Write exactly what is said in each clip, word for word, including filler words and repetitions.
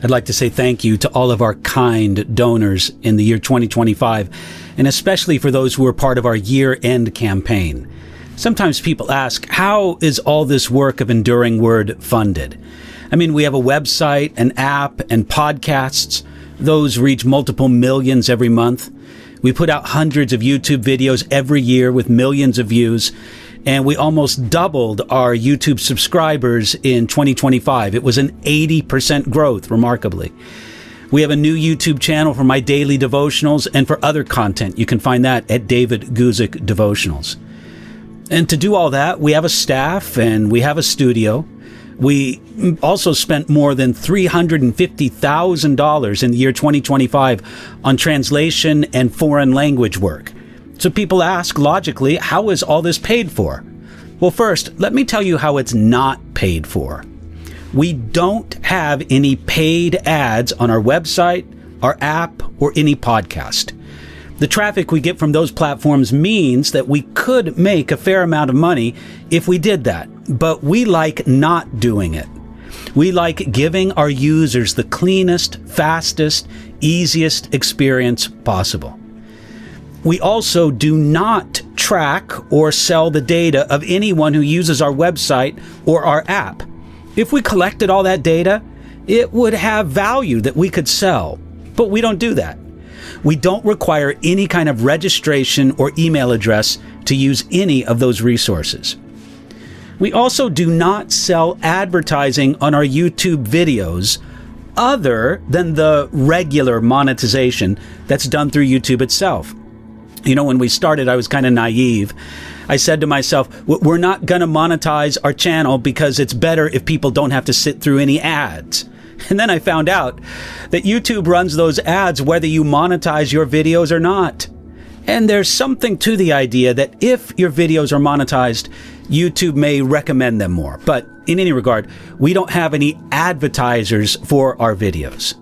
I'd like to say thank you to all of our kind donors in the year twenty twenty-five, and especially for those who are part of our year-end campaign. Sometimes people ask, how is all this work of Enduring Word funded? I mean, we have a website, an app, and podcasts. Those reach multiple millions every month. We put out hundreds of YouTube videos every year with millions of views. And we almost doubled our YouTube subscribers in twenty twenty-five. It was an eighty percent growth, remarkably. We have a new YouTube channel for my daily devotionals and for other content. You can find that at David Guzik Devotionals. And to do all that, we have a staff and we have a studio. We also spent more than three hundred fifty thousand dollars in the year twenty twenty-five on translation and foreign language work. So people ask, logically, how is all this paid for? Well, first, let me tell you how it's not paid for. We don't have any paid ads on our website, our app, or any podcast. The traffic we get from those platforms means that we could make a fair amount of money if we did that, but we like not doing it. We like giving our users the cleanest, fastest, easiest experience possible. We also do not track or sell the data of anyone who uses our website or our app. If we collected all that data, it would have value that we could sell, but we don't do that. We don't require any kind of registration or email address to use any of those resources. We also do not sell advertising on our YouTube videos other than the regular monetization that's done through YouTube itself. You know, when we started, I was kind of naive. I said to myself, we're not going to monetize our channel because it's better if people don't have to sit through any ads. And then I found out that YouTube runs those ads whether you monetize your videos or not. And there's something to the idea that if your videos are monetized, YouTube may recommend them more. But in any regard, we don't have any advertisers for our videos.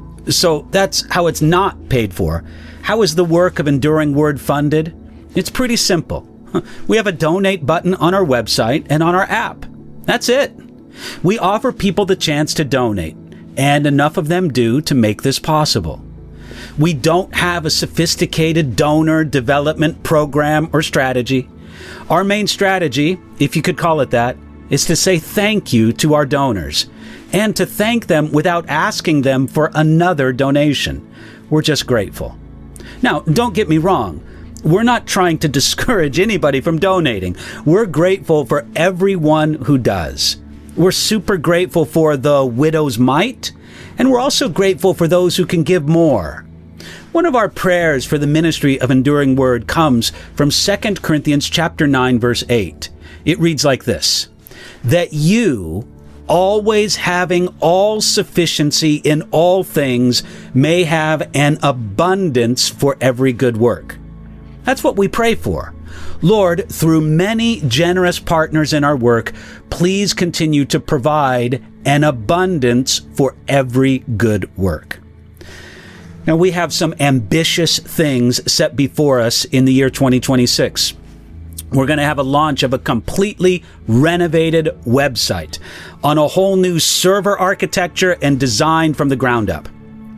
So that's how it's not paid for. How is the work of Enduring Word funded? It's pretty simple. We have a donate button on our website and on our app. That's it. We offer people the chance to donate, and enough of them do to make this possible. We don't have a sophisticated donor development program or strategy. Our main strategy, if you could call it that, is to say thank you to our donors and to thank them without asking them for another donation. We're just grateful. Now, don't get me wrong. We're not trying to discourage anybody from donating. We're grateful for everyone who does. We're super grateful for the widow's mite, and we're also grateful for those who can give more. One of our prayers for the ministry of Enduring Word comes from Second Corinthians chapter nine, verse eight. It reads like this: that you, always having all sufficiency in all things, may have an abundance for every good work. That's what we pray for. Lord, through many generous partners in our work, please continue to provide an abundance for every good work. Now, we have some ambitious things set before us in the year twenty twenty-six. We're going to have a launch of a completely renovated website on a whole new server architecture and design from the ground up.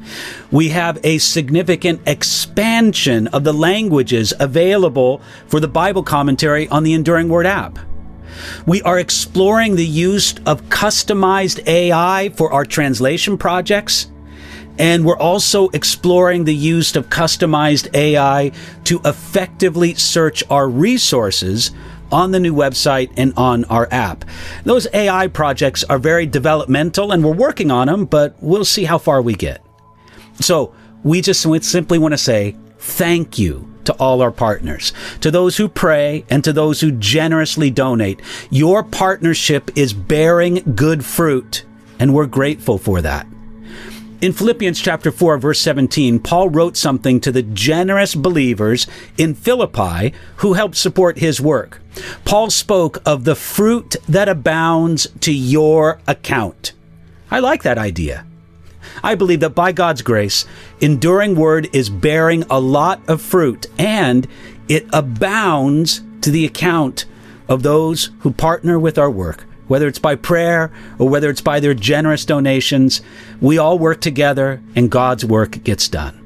We have a significant expansion of the languages available for the Bible commentary on the Enduring Word app. We are exploring the use of customized A I for our translation projects. And we're also exploring the use of customized A I to effectively search our resources on the new website and on our app. Those A I projects are very developmental and we're working on them, but we'll see how far we get. So we just simply want to say thank you to all our partners, to those who pray and to those who generously donate. Your partnership is bearing good fruit, and we're grateful for that. In Philippians chapter four, verse seventeen, Paul wrote something to the generous believers in Philippi who helped support his work. Paul spoke of the fruit that abounds to your account. I like that idea. I believe that by God's grace, Enduring Word is bearing a lot of fruit, and it abounds to the account of those who partner with our work whether it's by prayer or whether it's by their generous donations. We all work together and God's work gets done.